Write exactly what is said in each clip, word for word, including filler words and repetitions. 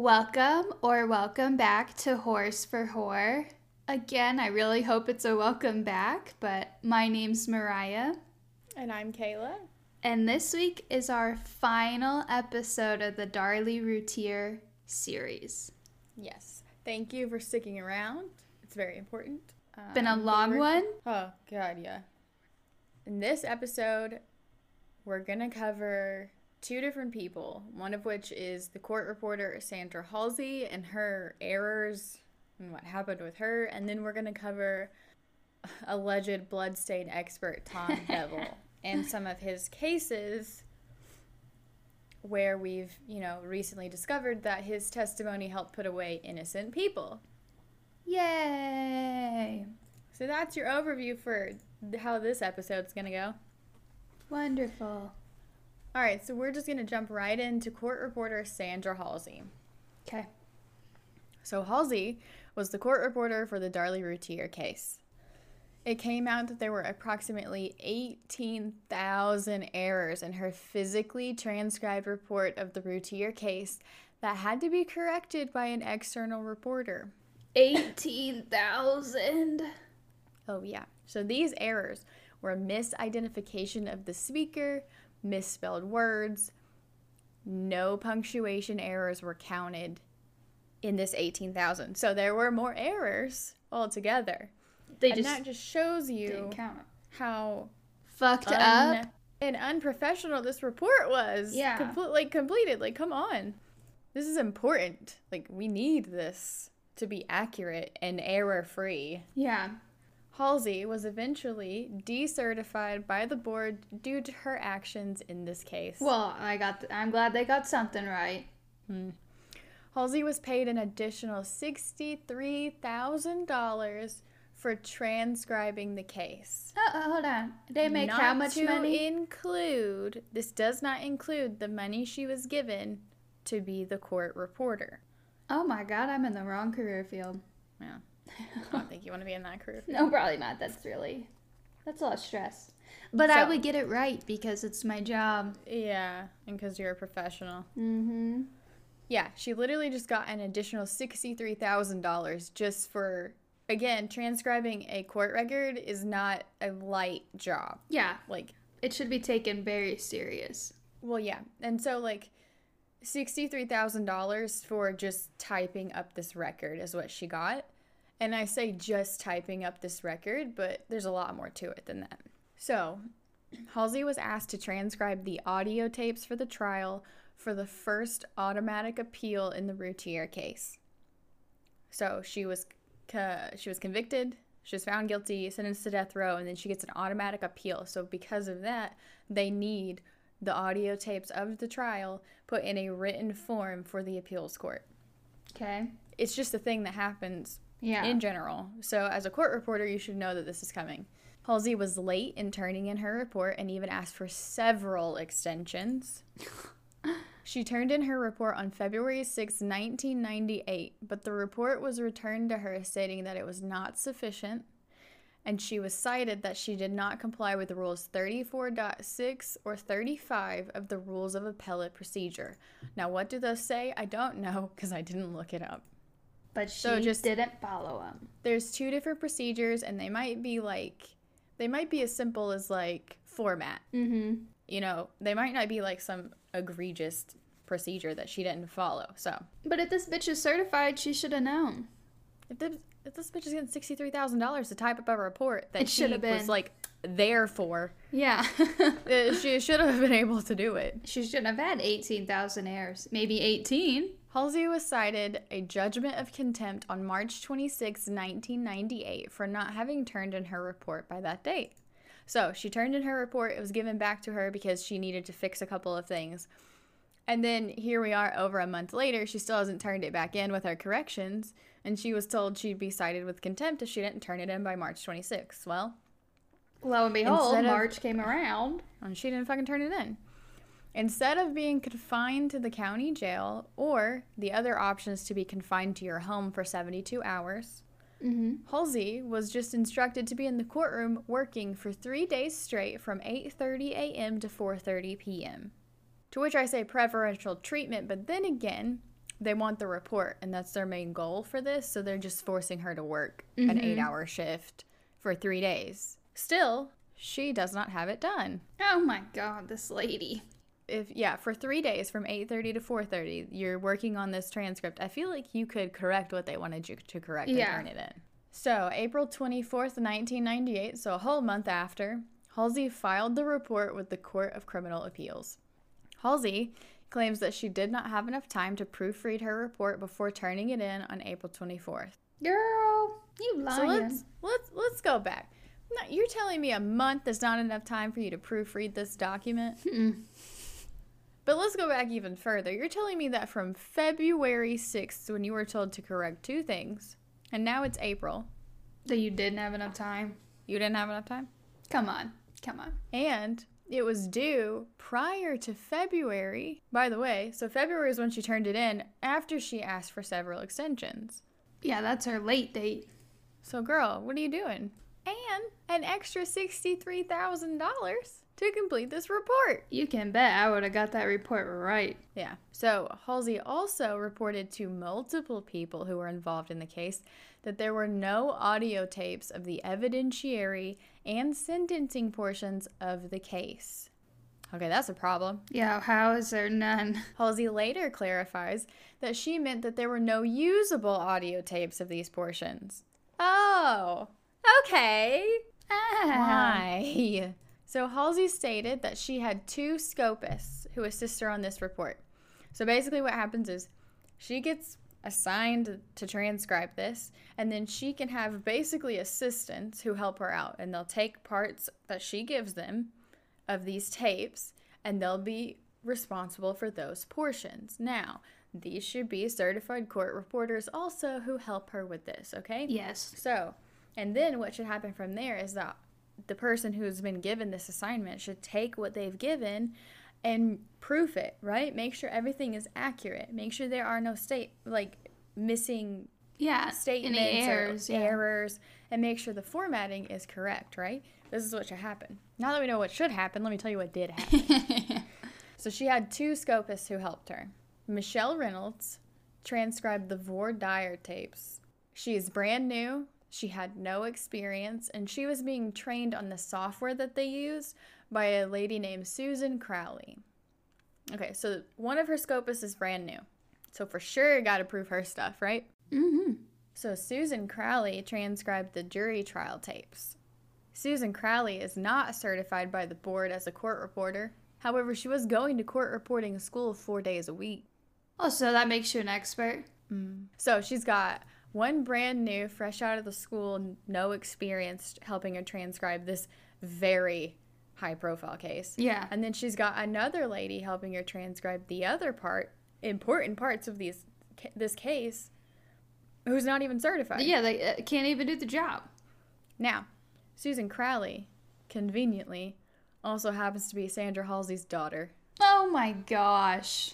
Welcome or welcome back to Horse for Whore. Again, I really hope it's a welcome back, but my name's Mariah. And I'm Kayla. And this week is our final episode of the Darlie Routier series. Yes. Thank you for sticking around. It's very important. Um, Been a long we're... one. Oh, God, yeah. In this episode, we're going to cover two different people, one of which is the court reporter Sandra Halsey and her errors and what happened with her. And then we're going to cover alleged bloodstain expert Tom Bevel and some of his cases where we've, you know, recently discovered that his testimony helped put away innocent people. Yay! So that's your overview for how this episode's going to go. Wonderful. All right, so we're just going to jump right into court reporter Sandra Halsey. Okay. So Halsey was the court reporter for the Darlie Routier case. It came out that there were approximately eighteen thousand errors in her physically transcribed report of the Routier case that had to be corrected by an external reporter. eighteen thousand. Oh, yeah. So these errors were misidentification of the speaker, misspelled words, no punctuation errors were counted in this eighteen thousand. So there were more errors altogether. They and just that just shows you didn't count. how Fucked un- up. and unprofessional this report was. Yeah. Comple- like, completed. Like, come on. This is important. Like, we need this to be accurate and error-free. Yeah. Halsey was eventually decertified by the board due to her actions in this case. Well, I got. Th- I'm glad they got something right. Hmm. Halsey was paid an additional sixty-three thousand dollars for transcribing the case. Oh, hold on. They make not how much to money? include, this does not include the money she was given to be the court reporter. Oh my god, I'm in the wrong career field. Yeah. I don't think you want to be in that career. No, probably not. That's really, that's a lot of stress. But So- I would get it right because it's my job. Yeah, and because you're a professional. Mm-hmm. Yeah, she literally just got an additional sixty-three thousand dollars just for, again, transcribing a court record is not a light job. Yeah, Like, it should be taken very serious. well, yeah. And so, like, sixty-three thousand dollars for just typing up this record is what she got. And I say just typing up this record, but there's a lot more to it than that. So, Halsey was asked to transcribe the audio tapes for the trial for the first automatic appeal in the Routier case. So, she was co- she was convicted, she was found guilty, sentenced to death row, and then she gets an automatic appeal. So, because of that, they need the audio tapes of the trial put in a written form for the appeals court. Okay. It's just a thing that happens Yeah. in general. So as a court reporter, you should know that this is coming. Halsey was late in turning in her report and even asked for several extensions. She turned in her report on February sixth, nineteen ninety-eight, but the report was returned to her stating that it was not sufficient, and she was cited that she did not comply with rules thirty-four point six or thirty-five of the Rules of Appellate Procedure. Now, what do those say? I don't know because I didn't look it up. But she So just- didn't follow them. There's two different procedures, and they might be like, they might be as simple as like format. Mm-hmm. You know, they might not be like some egregious procedure that she didn't follow. So But if this bitch is certified, she should have known. if this, if this bitch is getting sixty-three thousand dollars to type up a report that It she should have been. was like there for, Yeah. uh, she should have been able to do it. She shouldn't have had eighteen thousand errors. Maybe eighteen. Halsey was cited a judgment of contempt on March twenty-sixth, nineteen ninety-eight for not having turned in her report by that date. So she turned in her report. It was given back to her because she needed to fix a couple of things. And then here we are over a month later. She still hasn't turned it back in with her corrections. And she was told she'd be cited with contempt if she didn't turn it in by March twenty-sixth. Well, Lo and behold, Instead of- March came around. and she didn't fucking turn it in. Instead of being confined to the county jail, or the other option is to be confined to your home for seventy-two hours, Mm-hmm. Halsey was just instructed to be in the courtroom working for three days straight from eight thirty a.m. to four thirty p.m. To which I say preferential treatment, but then again, they want the report, and that's their main goal for this. So they're just forcing her to work Mm-hmm. an eight-hour shift for three days. Still, she does not have it done. Oh my God, this lady. If yeah, for three days from eight thirty to four thirty, you're working on this transcript. I feel like you could correct what they wanted you to correct and Yeah. turn it in. So April twenty-fourth, nineteen ninety-eight, so a whole month after, Halsey filed the report with the Court of Criminal Appeals. Halsey claims that she did not have enough time to proofread her report before turning it in on April twenty-fourth. Girl, you lying. So let's let's let's go back. Now, you're telling me a month is not enough time for you to proofread this document? Mm-mm. But let's go back even further. You're telling me that from February sixth, when you were told to correct two things, and now it's April, That you didn't have enough time. you didn't have enough time? Come on. Come on. And it was due prior to February. By the way, so February is when she turned it in after she asked for several extensions. Yeah, that's her late date. So girl, what are you doing? And an extra sixty-three thousand dollars to complete this report. You can bet I would have got that report right. Yeah. So Halsey also reported to multiple people who were involved in the case that there were no audio tapes of the evidentiary and sentencing portions of the case. Okay, that's a problem. Yeah, how is there none? Halsey later clarifies that she meant that there were no usable audio tapes of these portions. Oh, okay. Ah. Why? So Halsey stated that she had two scopists who assist her on this report. So basically what happens is she gets assigned to transcribe this, and then she can have basically assistants who help her out, and they'll take parts that she gives them of these tapes, and they'll be responsible for those portions. Now, these should be certified court reporters also who help her with this, okay? Yes. So, and then what should happen from there is that the person who's been given this assignment should take what they've given and proof it, right? Make sure everything is accurate. Make sure there are no state, like, missing Yeah. statements Any errors. or Yeah. errors, and make sure the formatting is correct, right? This is what should happen. Now that we know what should happen, let me tell you what did happen. So she had two scopists who helped her. Michelle Reynolds transcribed the Vore Dyer tapes. She is brand new. She had no experience, and she was being trained on the software that they use by a lady named Susan Crowley. Okay, so one of her scopists is brand new. So for sure, got to prove her stuff, right? Mm-hmm. So Susan Crowley transcribed the jury trial tapes. Susan Crowley is not certified by the board as a court reporter. However, she was going to court reporting school four days a week. Oh, so that makes you an expert? Mm. So she's got one brand new, fresh out of the school, no experience helping her transcribe this very high-profile case. Yeah. And then she's got another lady helping her transcribe the other part, important parts of these this case, who's not even certified. Yeah, they uh, can't even do the job. Now, Susan Crowley, conveniently, also happens to be Sandra Halsey's daughter. Oh my gosh.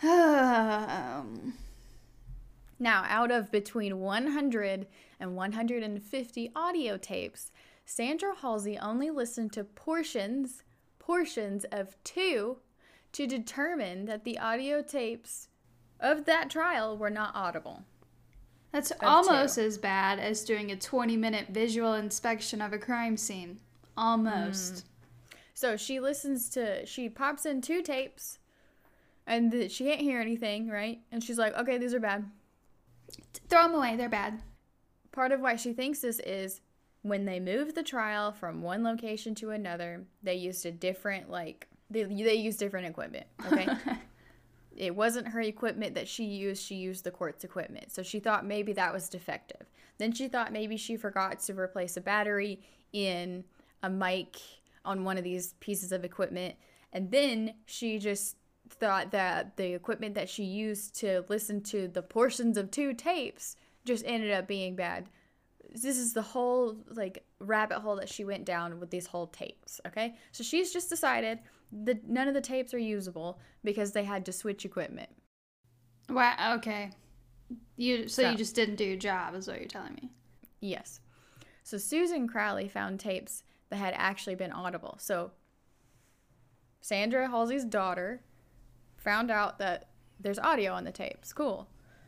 um, Now, out of between one hundred and one hundred fifty audio tapes, Sandra Halsey only listened to portions, portions of two to determine that the audio tapes of that trial were not audible. that's Of almost two. as bad as doing a twenty minute visual inspection of a crime scene. Almost. So she listens to, she pops in two tapes, and th- she can't hear anything, right? And she's like, okay, these are bad. Throw them away, they're bad. Part of why she thinks this is when they moved the trial from one location to another, they used a different, like, they, they used different equipment, okay? It wasn't her equipment that she used. She used the court's equipment. So she thought maybe that was defective. Then she thought maybe she forgot to replace a battery in a mic on one of these pieces of equipment. And then she just thought that the equipment that she used to listen to the portions of two tapes just ended up being bad. This is the whole, like, rabbit hole that she went down with these whole tapes, okay? So she's just decided that none of the tapes are usable because they had to switch equipment. Wow, okay. You so, So- you just didn't do your job is what you're telling me. Yes. So Susan Crowley found tapes that had actually been audible. So Sandra Halsey's daughter found out that there's audio on the tapes. Cool.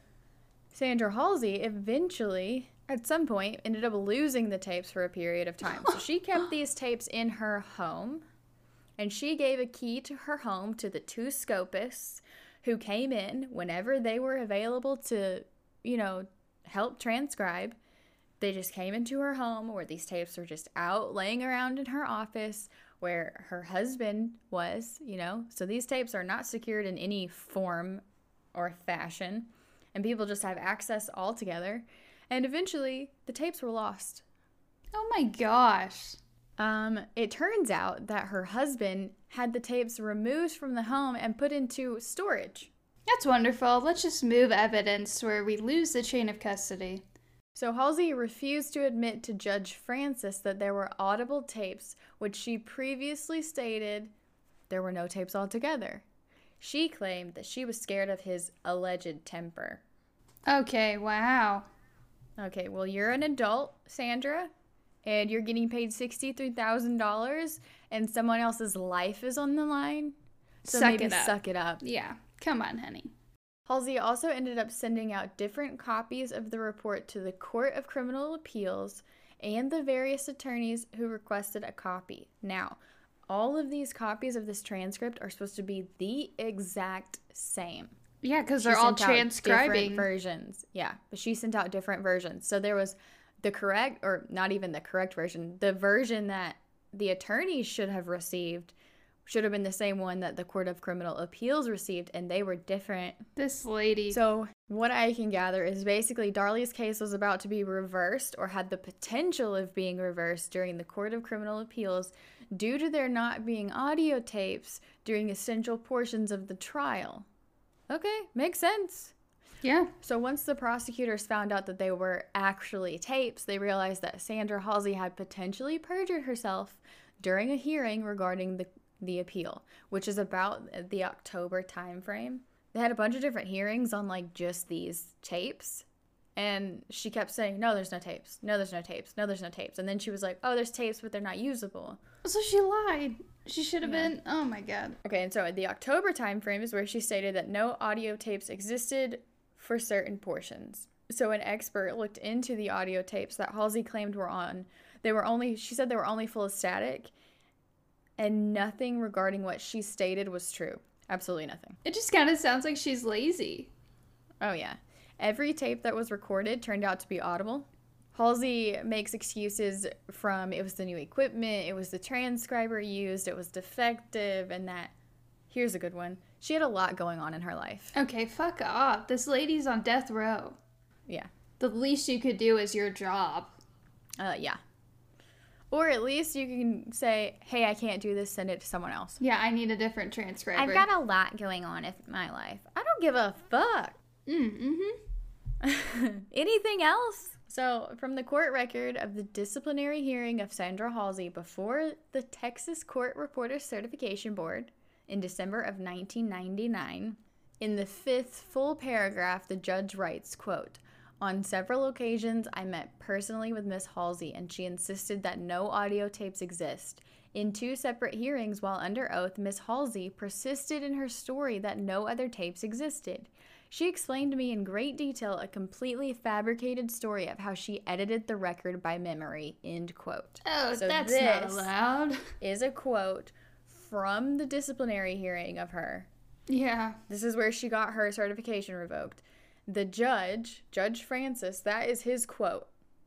Sandra Halsey eventually, at some point, ended up losing the tapes for a period of time. So she kept these tapes in her home, and she gave a key to her home to the two scopists who came in whenever they were available to, you know, help transcribe. They just came into her home where these tapes were just out laying around in her office where her husband was, you know. So these tapes are not secured in any form or fashion, and people just have access altogether. And eventually, the tapes were lost. Oh my gosh. Um, it turns out that her husband had the tapes removed from the home and put into storage. That's wonderful. Let's just move evidence where we lose the chain of custody. So Halsey refused to admit to Judge Francis that there were audible tapes, which she previously stated there were no tapes altogether. She claimed that she was scared of his alleged temper. Okay, wow. Okay, well, you're an adult, Sandra, and you're getting paid sixty-three thousand dollars, and someone else's life is on the line. So Suck maybe it up. suck it up. Yeah, come on, honey. Halsey also ended up sending out different copies of the report to the Court of Criminal Appeals and the various attorneys who requested a copy. Now, all of these copies of this transcript are supposed to be the exact same. Yeah, because She they're all sent out transcribing. different versions. Yeah, but she sent out different versions. So there was the correct, or not even the correct version, the version that the attorneys should have received should have been the same one that the Court of Criminal Appeals received, and they were different. This lady. So what I can gather is basically Darlie's case was about to be reversed, or had the potential of being reversed during the Court of Criminal Appeals due to there not being audio tapes during essential portions of the trial. Okay, makes sense. Yeah. So once the prosecutors found out that they were actually tapes, they realized that Sandra Halsey had potentially perjured herself during a hearing regarding the, the appeal, which is about the October time frame. They had a bunch of different hearings on like just these tapes, and she kept saying, no, there's no tapes. No, there's no tapes. No, there's no tapes. And then she was like, oh, there's tapes, but they're not usable. So she lied. She should have Yeah. been. Oh my god. Okay, and so the October time frame is where she stated that no audio tapes existed for certain portions. So an expert looked into the audio tapes that Halsey claimed were on. They were only, she said they were only full of static, and nothing regarding what she stated was true. Absolutely nothing. It just kind of sounds like she's lazy. Oh yeah. Every tape that was recorded turned out to be audible. Halsey makes excuses from it was the new equipment, it was the transcriber used, it was defective, and that, here's a good one, she had a lot going on in her life. Okay, fuck off. This lady's on death row. Yeah. The least you could do is your job. Uh, yeah. Or at least you can say, hey, I can't do this, send it to someone else. Yeah, I need a different transcriber. I've got a lot going on in my life. I don't give a fuck. Mm, mm-hmm. Anything else? So, from the court record of the disciplinary hearing of Sandra Halsey before the Texas Court Reporters Certification Board in December of nineteen ninety-nine, in the fifth full paragraph, the judge writes, quote, on several occasions, I met personally with Miss Halsey, and she insisted that no audio tapes exist. In two separate hearings while under oath, Miss Halsey persisted in her story that no other tapes existed. She explained to me in great detail a completely fabricated story of how she edited the record by memory, end quote. Oh, So that's not this allowed. is a quote from the disciplinary hearing of her. Yeah. This is where she got her certification revoked. The judge, Judge Francis, that is his quote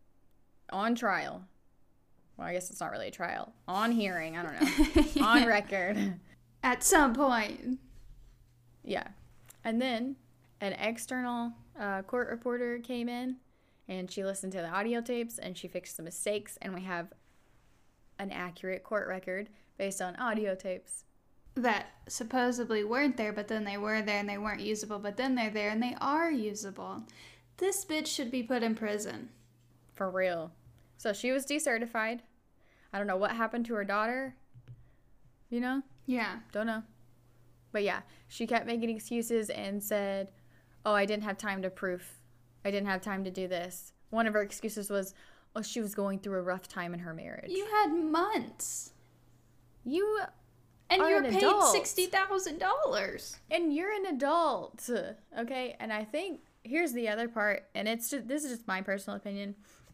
on trial. Well, I guess it's not really a trial. On hearing, I don't know. Yeah. On record. At some point. Yeah. And then an external uh, court reporter came in, and she listened to the audio tapes, and she fixed the mistakes, and we have an accurate court record based on audio tapes. That supposedly weren't there, but then they were there and they weren't usable, but then they're there and they are usable. This bitch should be put in prison. For real. So she was decertified. I don't know what happened to her daughter. You know? Yeah. Don't know. But yeah, she kept making excuses and said, oh, I didn't have time to proof. I didn't have time to do this. One of her excuses was, oh, she was going through a rough time in her marriage. You had months. You And are you're an paid adult. sixty thousand dollars. And you're an adult, okay? And I think here's the other part, and it's just, this is just my personal opinion.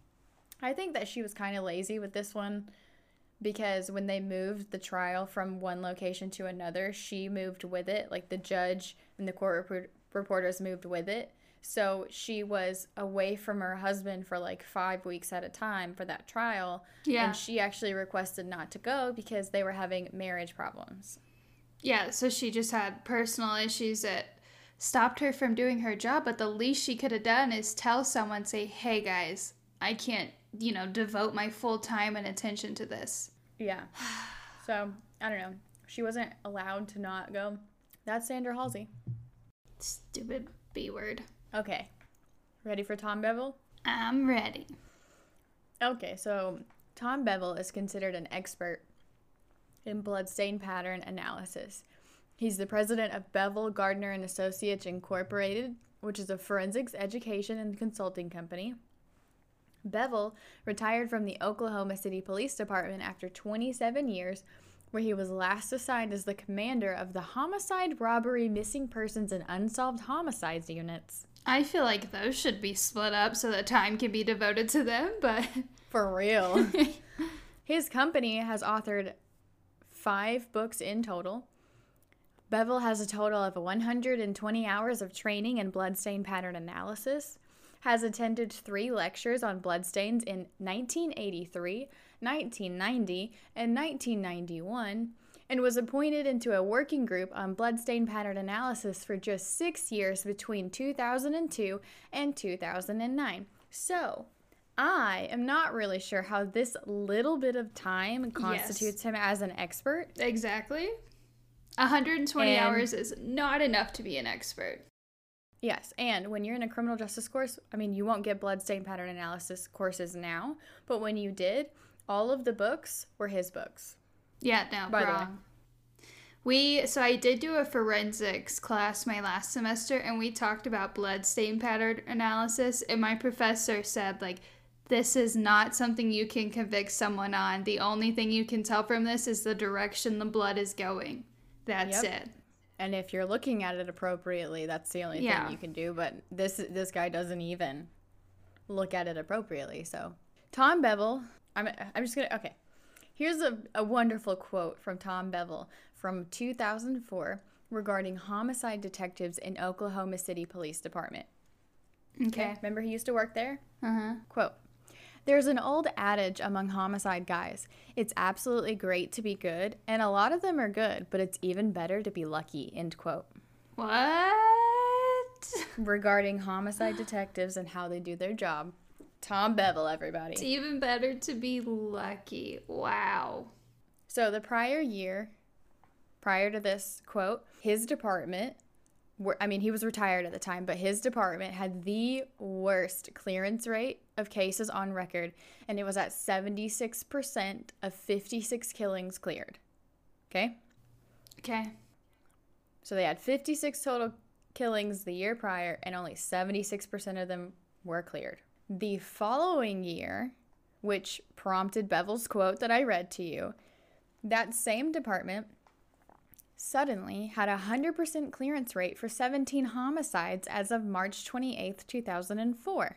I think that she was kind of lazy with this one because when they moved the trial from one location to another, she moved with it. Like the judge and the court rep- reporters moved with it. So she was away from her husband for like five weeks at a time for that trial. Yeah. And she actually requested not to go because they were having marriage problems. Yeah, so she just had personal issues that stopped her from doing her job, but the least she could have done is tell someone, say, hey guys, I can't, you know, devote my full time and attention to this. Yeah. So, I don't know. She wasn't allowed to not go. That's Sandra Halsey. Stupid B word. Okay. Ready for Tom Bevel? I'm ready. Okay, so Tom Bevel is considered an expert in bloodstain pattern analysis. He's the president of Bevel, Gardner and Associates Incorporated, which is a forensics education and consulting company. Bevel retired from the Oklahoma City Police Department after twenty-seven years, where he was last assigned as the commander of the Homicide, Robbery, Missing Persons, and Unsolved Homicides units. I feel like those should be split up so that time can be devoted to them, but... For real. His company has authored five books in total. Bevel has a total of one hundred twenty hours of training in bloodstain pattern analysis, has attended three lectures on bloodstains in nineteen eighty-three, nineteen ninety, and nineteen ninety-one, and was appointed into a working group on bloodstain pattern analysis for just six years between two thousand two and two thousand nine. So, I am not really sure how this little bit of time constitutes yes. him as an expert. Exactly. one hundred twenty and, hours is not enough to be an expert. Yes, and when you're in a criminal justice course, I mean, you won't get bloodstain pattern analysis courses now, but when you did, all of the books were his books. Yeah, no, By wrong. We, so I did do a forensics class my last semester, and we talked about bloodstain pattern analysis, and my professor said, like, this is not something you can convict someone on. The only thing you can tell from this is the direction the blood is going. That's yep. it. And if you're looking at it appropriately, that's the only yeah. thing you can do. But this this guy doesn't even look at it appropriately. So Tom Bevel, I'm I'm just gonna okay. Here's a, a wonderful quote from Tom Bevel from two thousand four regarding homicide detectives in Oklahoma City Police Department. Okay. okay. Remember he used to work there? Uh-huh. Quote. There's an old adage among homicide guys. It's absolutely great to be good, and a lot of them are good, but it's even better to be lucky, end quote. What? Regarding homicide detectives and how they do their job. Tom Bevel, everybody. It's even better to be lucky. Wow. So the prior year, prior to this quote, his department, I mean, he was retired at the time, but his department had the worst clearance rate of cases on record, and it was at seventy-six percent of fifty-six killings cleared. Okay? Okay. So they had fifty-six total killings the year prior, and only seventy-six percent of them were cleared. The following year, which prompted Bevel's quote that I read to you, that same department suddenly had a one hundred percent clearance rate for seventeen homicides as of March twenty-eighth, two thousand four.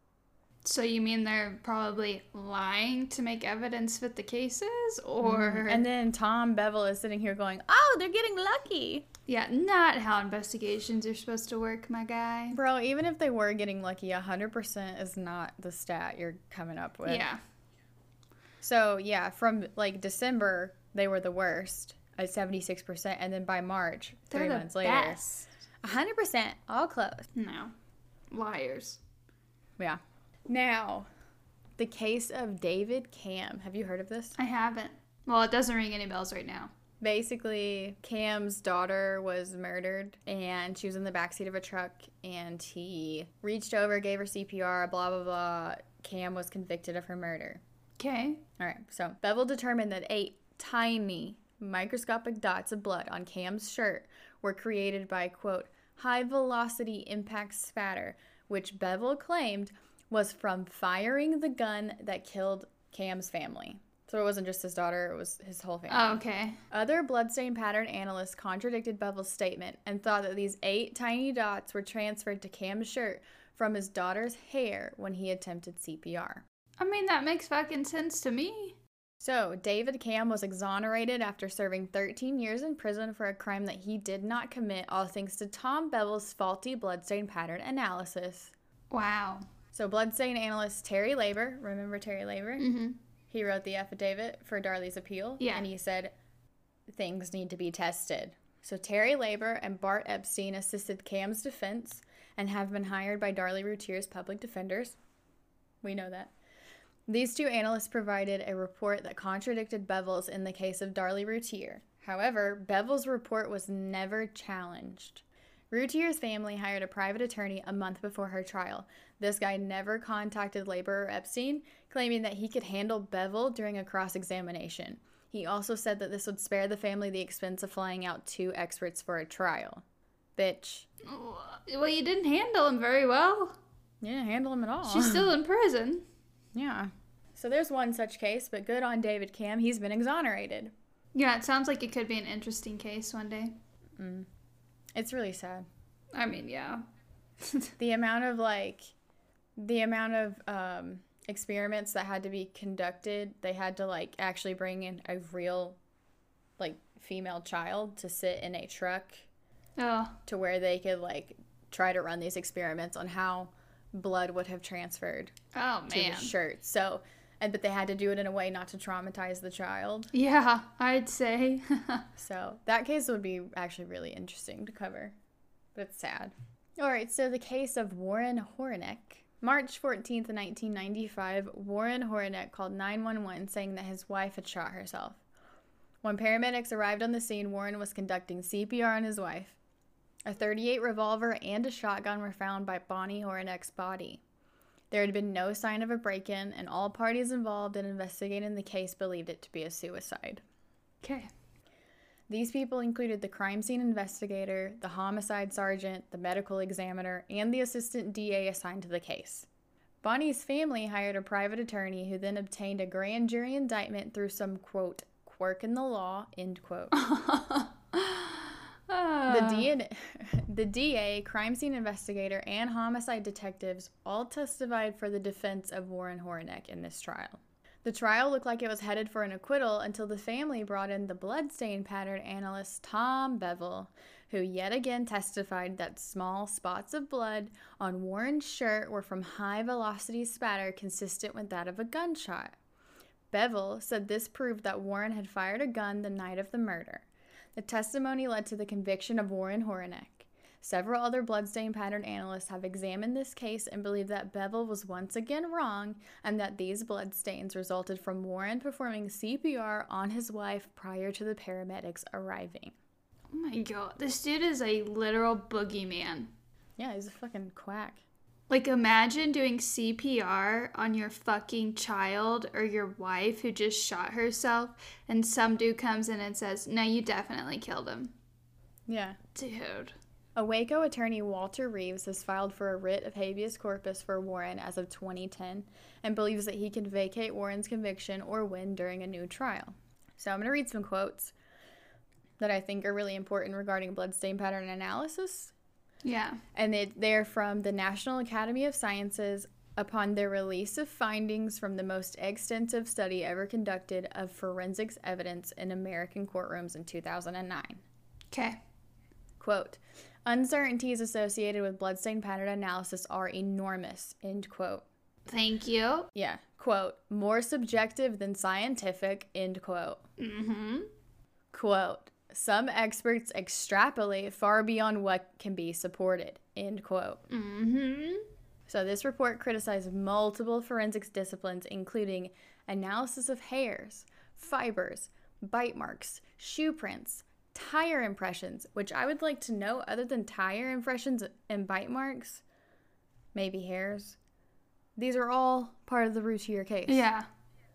So you mean they're probably lying to make evidence fit the cases, or... Mm. And then Tom Bevel is sitting here going, oh, they're getting lucky. Yeah, not how investigations are supposed to work, my guy. Bro, even if they were getting lucky, one hundred percent is not the stat you're coming up with. Yeah. So, yeah, from, like, December, they were the worst at seventy-six percent, and then by March, they're three the months later, best. one hundred percent, all close. No. Liars. Yeah. Now, the case of David Cam. Have you heard of this? I haven't. Well, it doesn't ring any bells right now. Basically, Cam's daughter was murdered, and she was in the backseat of a truck, and he reached over, gave her C P R, blah, blah, blah. Cam was convicted of her murder. Okay. All right, so Bevel determined that eight tiny microscopic dots of blood on Cam's shirt were created by, quote, high-velocity impact spatter, which Bevel claimed was from firing the gun that killed Cam's family. So it wasn't just his daughter, it was his whole family. Oh, okay. Other bloodstain pattern analysts contradicted Bevel's statement and thought that these eight tiny dots were transferred to Cam's shirt from his daughter's hair when he attempted C P R. I mean, that makes fucking sense to me. So, David Cam was exonerated after serving thirteen years in prison for a crime that he did not commit, all thanks to Tom Bevel's faulty bloodstain pattern analysis. Wow. So, bloodstain analyst Terry Labor, remember Terry Labor? Mm-hmm. He wrote the affidavit for Darley's appeal. Yeah. And he said, things need to be tested. So, Terry Labor and Bart Epstein assisted Cam's defense and have been hired by Darley Routier's public defenders. We know that. These two analysts provided a report that contradicted Bevel's in the case of Darley Routier. However, Bevel's report was never challenged. Routier's family hired a private attorney a month before her trial. This guy never contacted Labor or Epstein, claiming that he could handle Bevel during a cross-examination. He also said that this would spare the family the expense of flying out two experts for a trial. Bitch. Well, you didn't handle him very well. You didn't handle him at all. She's still in prison. Yeah. So there's one such case, but good on David Cam. He's been exonerated. Yeah, it sounds like it could be an interesting case one day. Mm. It's really sad. I mean, yeah. The amount of, like, the amount of um, experiments that had to be conducted, they had to, like, actually bring in a real, like, female child to sit in a truck Oh. to where they could, like, try to run these experiments on how blood would have transferred Oh, to man. the shirt. So, and but they had to do it in a way not to traumatize the child. Yeah, I'd say. So that case would be actually really interesting to cover, but it's sad. All right, so the case of Warren Horinek. March fourteenth, nineteen ninety-five, Warren Horinek called nine one one saying that his wife had shot herself. When paramedics arrived on the scene, Warren was conducting C P R on his wife. A thirty-eight revolver and a shotgun were found by Bonnie Horenek's body. There had been no sign of a break-in, and all parties involved in investigating the case believed it to be a suicide. Okay. These people included the crime scene investigator, the homicide sergeant, the medical examiner, and the assistant D A assigned to the case. Bonnie's family hired a private attorney who then obtained a grand jury indictment through some, quote, quirk in the law, end quote. The, D N- the D A, crime scene investigator, and homicide detectives all testified for the defense of Warren Horinek in this trial. The trial looked like it was headed for an acquittal until the family brought in the bloodstain pattern analyst Tom Bevel, who yet again testified that small spots of blood on Warren's shirt were from high-velocity spatter consistent with that of a gunshot. Bevel said this proved that Warren had fired a gun the night of the murder. The testimony led to the conviction of Warren Horinek. Several other bloodstain pattern analysts have examined this case and believe that Bevel was once again wrong and that these bloodstains resulted from Warren performing C P R on his wife prior to the paramedics arriving. Oh my god, this dude is a literal boogeyman. Yeah, he's a fucking quack. Like, imagine doing C P R on your fucking child or your wife who just shot herself, and some dude comes in and says, no, you definitely killed him. Yeah. Dude. A Waco attorney, Walter Reeves, has filed for a writ of habeas corpus for Warren as of twenty ten and believes that he can vacate Warren's conviction or win during a new trial. So I'm going to read some quotes that I think are really important regarding bloodstain pattern analysis. Yeah. And it, they're from the National Academy of Sciences upon their release of findings from the most extensive study ever conducted of forensics evidence in American courtrooms in two thousand nine. Okay. Quote, uncertainties associated with bloodstain pattern analysis are enormous, end quote. Thank you. Yeah, quote, more subjective than scientific, end quote. Mm-hmm. Quote, some experts extrapolate far beyond what can be supported, end quote. Mm-hmm. So this report criticized multiple forensics disciplines, including analysis of hairs, fibers, bite marks, shoe prints, tire impressions, which I would like to know, other than tire impressions and bite marks, maybe hairs. These are all part of the Routier case. Yeah.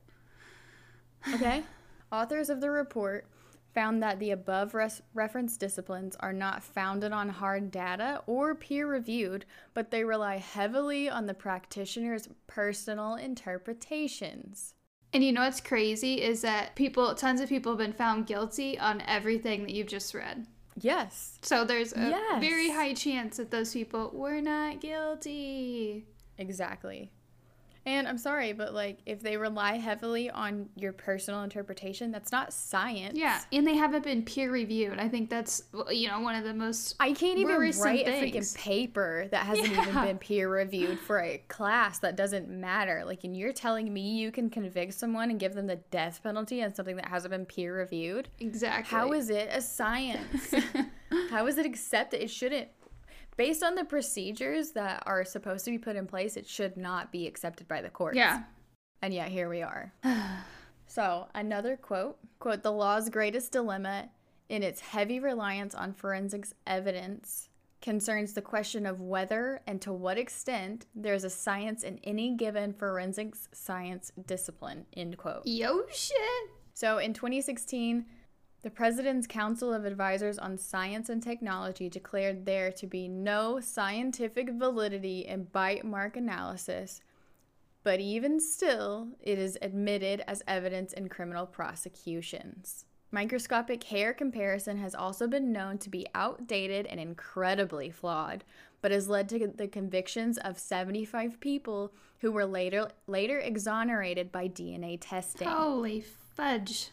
Okay? Authors of the report found that the above res- referenced disciplines are not founded on hard data or peer-reviewed, but they rely heavily on the practitioner's personal interpretations. And you know what's crazy is that people, tons of people have been found guilty on everything that you've just read. Yes. So there's a yes. very high chance that those people were not guilty. Exactly. And I'm sorry, but, like, if they rely heavily on your personal interpretation, that's not science. Yeah, and they haven't been peer-reviewed. I think that's, you know, one of the most I can't even write things. a freaking paper that hasn't yeah. even been peer-reviewed for a class that doesn't matter. Like, and you're telling me you can convict someone and give them the death penalty on something that hasn't been peer-reviewed? Exactly. How is it a science? How is it accepted? It shouldn't. Based on the procedures that are supposed to be put in place, it should not be accepted by the courts. Yeah. And yet here we are. So another quote, quote, "The law's greatest dilemma in its heavy reliance on forensics evidence concerns the question of whether and to what extent there's a science in any given forensics science discipline," end quote. Yo shit. So in twenty sixteen, the President's Council of Advisors on Science and Technology declared there to be no scientific validity in bite mark analysis, but even still, it is admitted as evidence in criminal prosecutions. Microscopic hair comparison has also been known to be outdated and incredibly flawed, but has led to the convictions of seventy-five people who were later later exonerated by D N A testing. Holy fudge.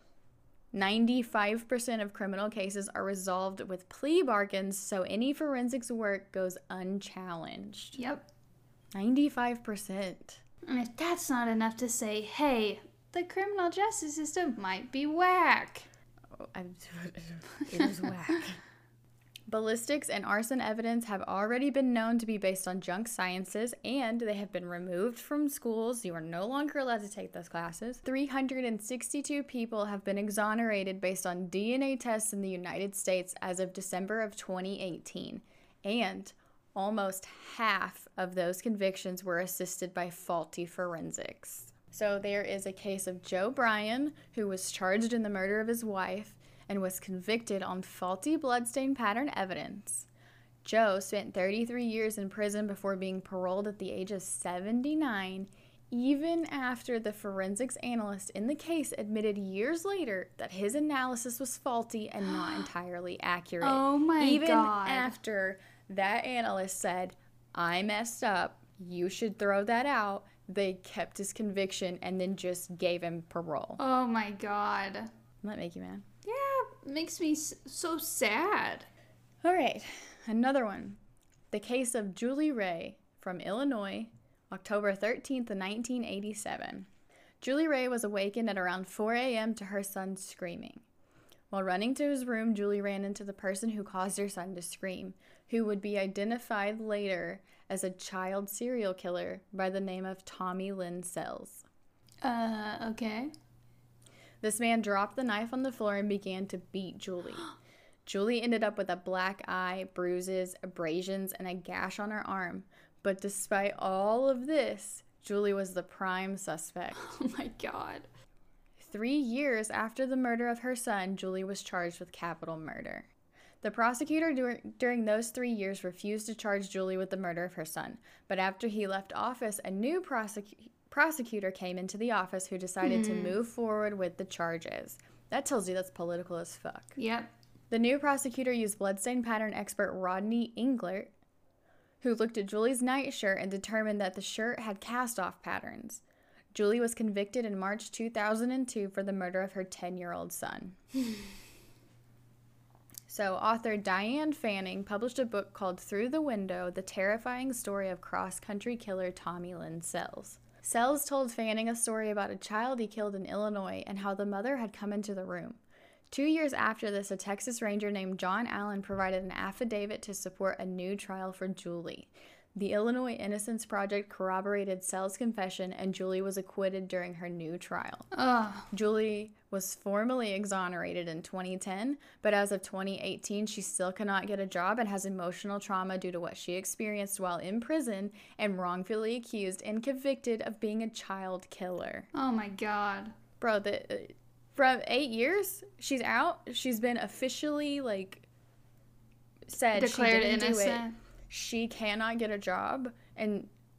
ninety-five percent of criminal cases are resolved with plea bargains, so any forensics work goes unchallenged. Yep. ninety-five percent. And if that's not enough to say, hey, the criminal justice system might be whack. Oh, I'm, it is whack. Ballistics and arson evidence have already been known to be based on junk sciences, and they have been removed from schools. You are no longer allowed to take those classes. three hundred sixty-two people have been exonerated based on D N A tests in the United States as of December of twenty eighteen, and almost half of those convictions were assisted by faulty forensics. So there is a case of Joe Bryan, who was charged in the murder of his wife and was convicted on faulty bloodstain pattern evidence. Joe spent thirty-three years in prison before being paroled at the age of seventy-nine, even after the forensics analyst in the case admitted years later that his analysis was faulty and not entirely accurate. Oh my even God. Even after that analyst said, "I messed up, you should throw that out," they kept his conviction and then just gave him parole. Oh my God. Doesn't that make you mad? Yeah, makes me so sad. All right, another one. The case of Julie Ray from Illinois, October thirteenth, nineteen eighty-seven. Julie Ray was awakened at around four a.m. to her son screaming. While running to his room, Julie ran into the person who caused her son to scream, who would be identified later as a child serial killer by the name of Tommy Lynn Sells. Uh, okay. This man dropped the knife on the floor and began to beat Julie. Julie ended up with a black eye, bruises, abrasions, and a gash on her arm. But despite all of this, Julie was the prime suspect. Oh my God. Three years after the murder of her son, Julie was charged with capital murder. The prosecutor dur- during those three years refused to charge Julie with the murder of her son. But after he left office, a new prosecutor... prosecutor came into the office who decided mm. to move forward with the charges. That tells you that's political as fuck. Yep. The new prosecutor used bloodstain pattern expert Rodney Englert, who looked at Julie's nightshirt and determined that the shirt had cast-off patterns. Julie was convicted in March two thousand two for the murder of her ten-year-old son. So author Diane Fanning published a book called Through the Window, The Terrifying Story of Cross-Country Killer Tommy Lynn Sells. Sells told Fanning a story about a child he killed in Illinois and how the mother had come into the room. Two years after this, a Texas Ranger named John Allen provided an affidavit to support a new trial for Julie. The Illinois Innocence Project corroborated Sells' confession, and Julie was acquitted during her new trial. Ugh. Julie was formally exonerated in twenty ten, but as of twenty eighteen, she still cannot get a job and has emotional trauma due to what she experienced while in prison and wrongfully accused and convicted of being a child killer. Oh my God. Bro, the, from eight years, she's out. She's been officially, like, said declared she didn't innocent. do it. She cannot get a job, and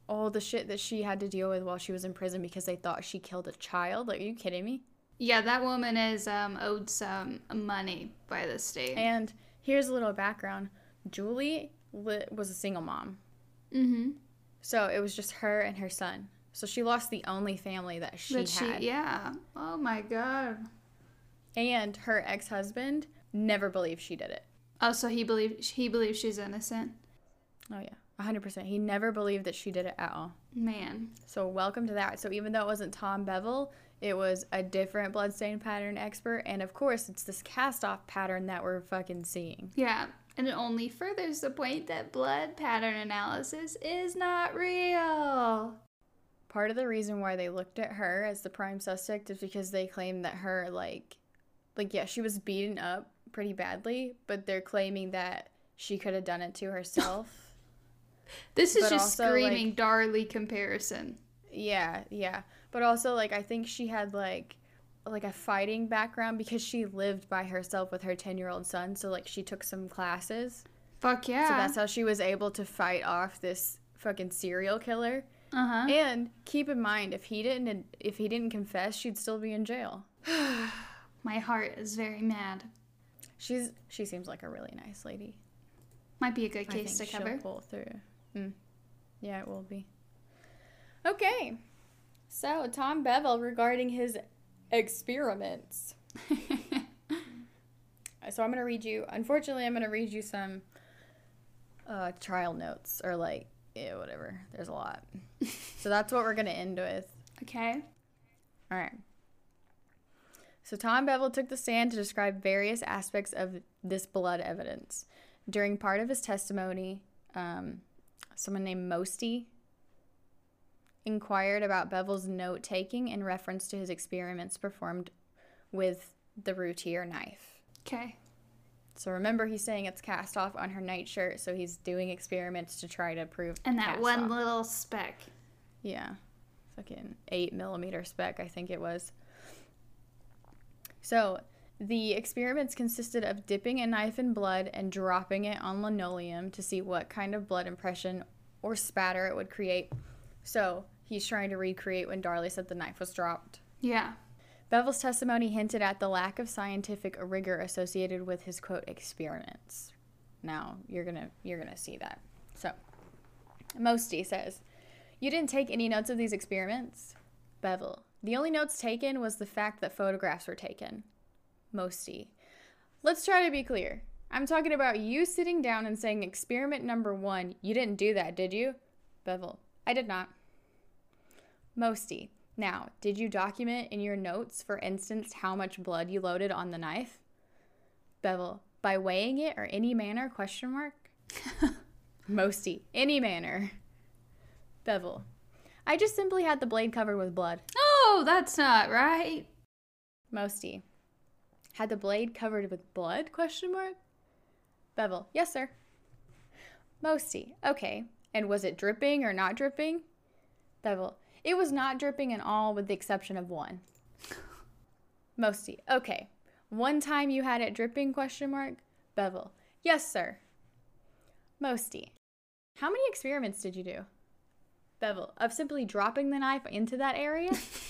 all the shit that she had to deal with while she was in prison because they thought she killed a child. Like, are you kidding me? Yeah, that woman is um, owed some money by the state. And here's a little background. Julie li- was a single mom. Mm-hmm. So it was just her and her son. So she lost the only family that she that she, had. Yeah. Oh, my God. And her ex-husband never believed she did it. Oh, so he believe he believes she's innocent? Oh, yeah. one hundred percent. He never believed that she did it at all. Man. So welcome to that. So even though it wasn't Tom Bevel, it was a different bloodstain pattern expert. And, of course, it's this cast-off pattern that we're fucking seeing. Yeah. And it only furthers the point that blood pattern analysis is not real. Part of the reason why they looked at her as the prime suspect is because they claimed that her, like, like, yeah, she was beaten up pretty badly, but they're claiming that she could have done it to herself. This is But just also, screaming like, Darlie comparison. Yeah, yeah. But also, like, I think she had, like, like a fighting background because she lived by herself with her ten-year-old son. So, like, she took some classes. Fuck yeah. So that's how she was able to fight off this fucking serial killer. Uh-huh. And keep in mind, if he didn't, if he didn't confess, she'd still be in jail. My heart is very mad. She's she seems like a really nice lady. Might be a good case I to think cover. she'll pull through. Mm. Yeah, it will be. Okay. So, Tom Bevel regarding his experiments. So, I'm going to read you, unfortunately, I'm going to read you some uh, trial notes or like, yeah, whatever. There's a lot. So, that's what we're going to end with. Okay. All right. So, Tom Bevel took the stand to describe various aspects of this blood evidence. During part of his testimony, um, someone named Mosty inquired about Bevel's note-taking in reference to his experiments performed with the routier knife. Okay. So remember, he's saying it's cast off on her nightshirt, so he's doing experiments to try to prove And that cast one off. little speck. Yeah. Fucking eight millimeter speck, I think it was. So, the experiments consisted of dipping a knife in blood and dropping it on linoleum to see what kind of blood impression or spatter it would create. So, he's trying to recreate when Darlie said the knife was dropped. Yeah. Bevel's testimony hinted at the lack of scientific rigor associated with his, quote, experiments. Now, you're gonna you're gonna see that. So, Mosty says, "You didn't take any notes of these experiments?" Bevel, "The only notes taken was the fact that photographs were taken." Mosty, "Let's try to be clear. I'm talking about you sitting down and saying experiment number one. You didn't do that, did you?" Bevel, "I did not." Mosty, "Now, did you document in your notes, for instance, how much blood you loaded on the knife?" Bevel, "By weighing it or any manner, question mark?" Mosty, "Any manner." Bevel, "I just simply had the blade covered with blood." Oh, that's not right. Mosty, "Had the blade covered with blood, question mark?" Bevel, "Yes, sir." Mosty, "Okay, and was it dripping or not dripping?" Bevel, "It was not dripping at all with the exception of one." Mosty, "Okay, one time you had it dripping, question mark?" Bevel, "Yes, sir." Mosty, "How many experiments did you do?" Bevel, "Of simply dropping the knife into that area?"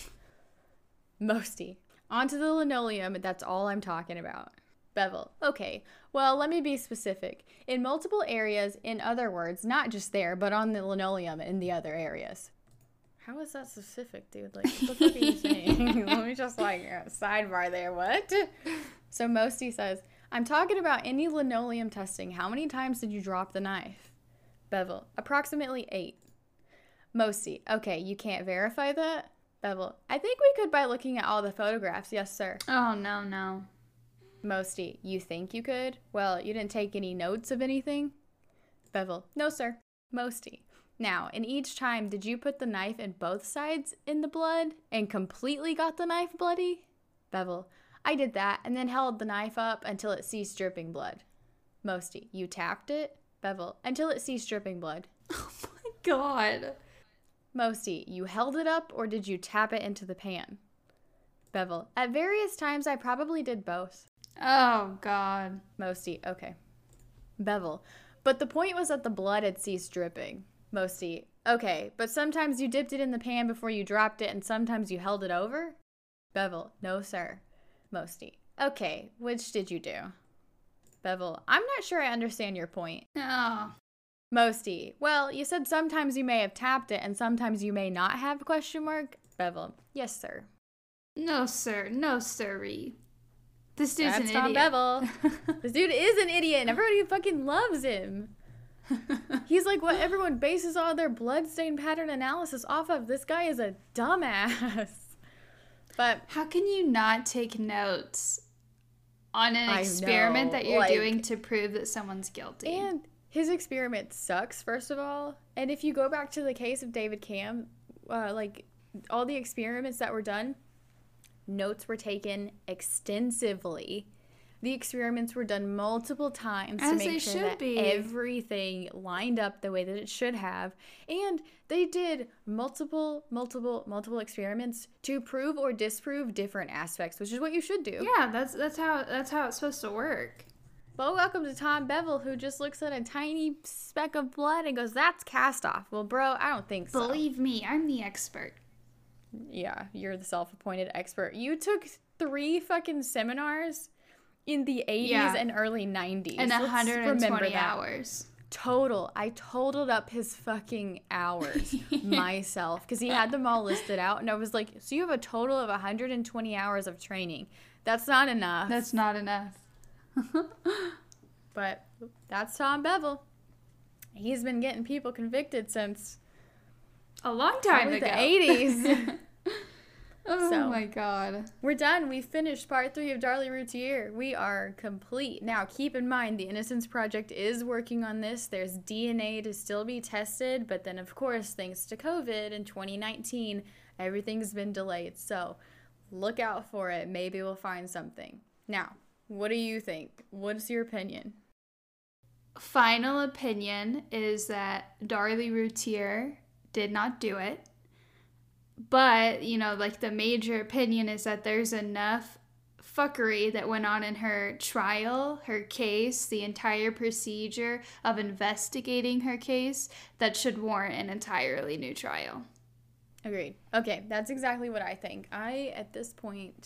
Mosty, "Onto the linoleum, that's all I'm talking about." Bevel, "Okay, well, let me be specific. In multiple areas, in other words, not just there, but on the linoleum in the other areas." How is that specific, dude? Like, what the fuck are you saying? Let me just, like, uh, sidebar there. What? So Mosty says, "I'm talking about any linoleum testing. How many times did you drop the knife?" Bevel, "Approximately eight." Mosty, "Okay, you can't verify that?" Bevel, "I think we could by looking at all the photographs. Yes, sir." Oh, no, no. Mosty, "You think you could? Well, you didn't take any notes of anything?" Bevel, "No, sir." Mosty, "Now, in each time, did you put the knife in both sides in the blood and completely got the knife bloody?" Bevel, "I did that and then held the knife up until it ceased dripping blood." Mosty, "You tapped it?" Bevel, "Until it ceased dripping blood." Oh, my God. Mosty, "You held it up or did you tap it into the pan?" Bevel, "At various times, I probably did both." Oh, God. Mosty, "Okay." Bevel, "But the point was that the blood had ceased dripping." Mosty. Okay, but sometimes you dipped it in the pan before you dropped it, and sometimes you held it over? Bevel. No, sir. Mosty. Okay, which did you do? Bevel. I'm not sure I understand your point. Oh. Mosty. Well, you said sometimes you may have tapped it, and sometimes you may not have, question mark? Bevel. Yes, sir. No, sir. No, sirree. This dude's That's an Tom idiot. Bevel. This dude is an idiot, and everybody fucking loves him. He's like what everyone bases all their bloodstain pattern analysis off of. This guy is a dumbass. But how can you not take notes on an I experiment know, that you're like, doing to prove that someone's guilty? And his experiment sucks, first of all. And if you go back to the case of David Cam, uh, like all the experiments that were done, notes were taken extensively. The experiments were done multiple times As to they make sure should that be. everything lined up the way that it should have. And they did multiple, multiple, multiple experiments to prove or disprove different aspects, which is what you should do. Yeah, that's that's how that's how it's supposed to work. But welcome to Tom Bevel, who just looks at a tiny speck of blood and goes, "That's cast off." Well, bro, I don't think so. Believe me, I'm the expert. Yeah, you're the self-appointed expert. You took three fucking seminars in the eighties Yeah. and early nineties. In Let's one hundred remember twenty that. hours. Total. I totaled up his fucking hours myself because he had them all listed out. And I was like, so you have a total of one hundred twenty hours of training. That's not enough. That's not enough. But that's Tom Bevel. He's been getting people convicted since A long time probably ago. the eighties. Oh So. my god. We're done. We finished part three of Darlie Routier. We are complete. Now, keep in mind, the Innocence Project is working on this. There's D N A to still be tested, but then, of course, thanks to COVID in twenty nineteen, everything's been delayed. So, look out for it. Maybe we'll find something. Now, what do you think? What's your opinion? Final opinion is that Darlie Routier did not do it. But, you know, like the major opinion is that there's enough fuckery that went on in her trial, her case, the entire procedure of investigating her case that should warrant an entirely new trial. Agreed. Okay, that's exactly what I think. I, at this point,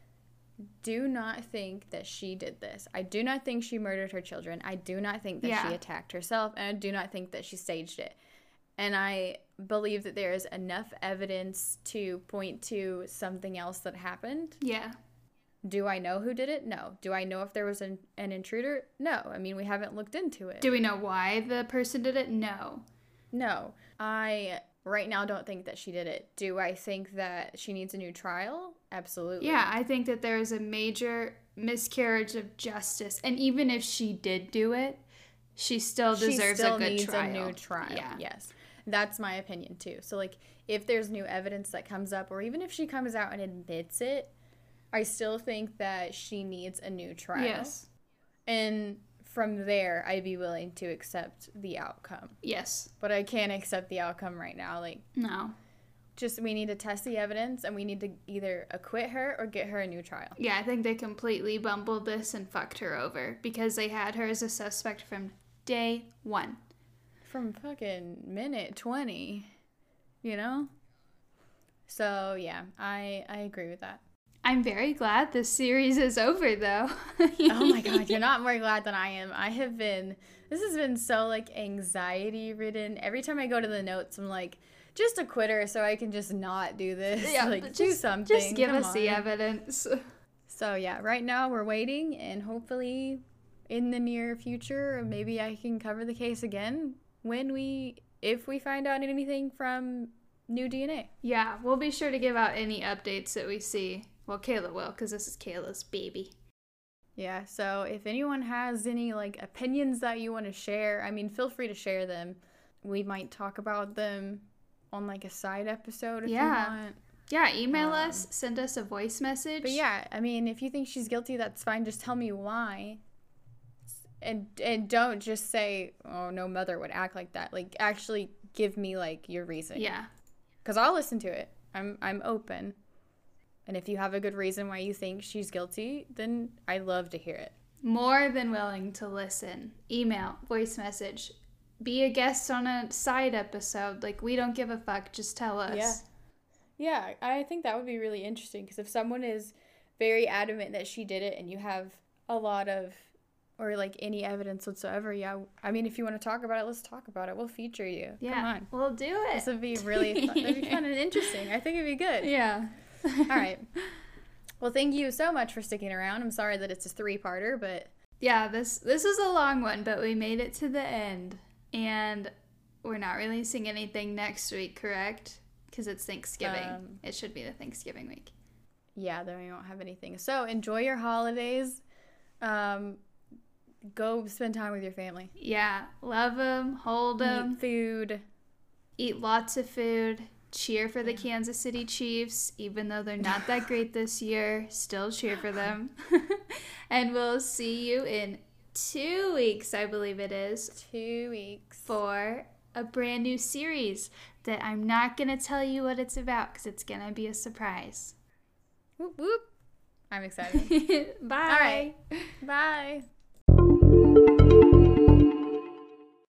do not think that she did this. I do not think she murdered her children. I do not think that Yeah. she attacked herself. And I do not think that she staged it. And I believe that there is enough evidence to point to something else that happened. Yeah. Do I know who did it? No. Do I know if there was an, an intruder? No. I mean, we haven't looked into it. Do we know why the person did it? No. No. I right now don't think that she did it. Do I think that she needs a new trial? Absolutely. Yeah, I think that there is a major miscarriage of justice. And even if she did do it, she still She deserves still a good needs trial. a new trial. Yeah. Yes. That's my opinion too. So like if there's new evidence that comes up or even if she comes out and admits it, I still think that she needs a new trial. Yes. And from there, I'd be willing to accept the outcome. Yes. But I can't accept the outcome right now. Like No. just we need to test the evidence and we need to either acquit her or get her a new trial. Yeah, I think they completely bumbled this and fucked her over because they had her as a suspect from day one. From fucking minute twenty, you know? So, yeah, I I agree with that. I'm very glad this series is over, though. Oh my god, you're not more glad than I am. I have been, this has been so, like, anxiety-ridden. Every time I go to the notes, I'm like, just a quitter so I can just not do this. Yeah, like, just, do something. Just give Come us the on. evidence. So, yeah, right now we're waiting, and hopefully in the near future, maybe I can cover the case again when we, if we find out anything from new D N A. Yeah, we'll be sure to give out any updates that we see. Well, Kayla will, because this is Kayla's baby. Yeah, so if anyone has any, like, opinions that you want to share, I mean, feel free to share them. We might talk about them on, like, a side episode if Yeah. you want. Yeah, email Um, us, send us a voice message. But yeah, I mean, if you think she's guilty, that's fine. Just tell me why. And and don't just say, oh, no mother would act like that. Like, actually give me, like, your reason. Yeah. Because I'll listen to it. I'm I'm open. And if you have a good reason why you think she's guilty, then I'd love to hear it. More than willing to listen. Email, voice message, be a guest on a side episode. Like, we don't give a fuck. Just tell us. Yeah. Yeah, I think that would be really interesting because if someone is very adamant that she did it and you have a lot of, or like any evidence whatsoever, yeah, I mean, if you want to talk about it, let's talk about it. We'll feature you. Yeah, Come on. We'll do it. This would be really fun. That'd be fun and interesting. I think it'd be good. Yeah. All right. Well, thank you so much for sticking around. I'm sorry that it's a three-parter, but... Yeah, this this is a long one, but we made it to the end. And we're not releasing anything next week, correct? Because it's Thanksgiving. Um, it should be the Thanksgiving week. Yeah, then we won't have anything. So enjoy your holidays. Um, go spend time with your family. Yeah, love them, hold them. Eat food. Eat lots of food. Cheer for the yeah. Kansas City Chiefs, even though they're not that great this year. Still cheer for them. And we'll see you in two weeks, I believe it is. Two weeks. For a brand new series that I'm not going to tell you what it's about because it's going to be a surprise. Whoop, whoop. I'm excited. Bye. All right. Bye.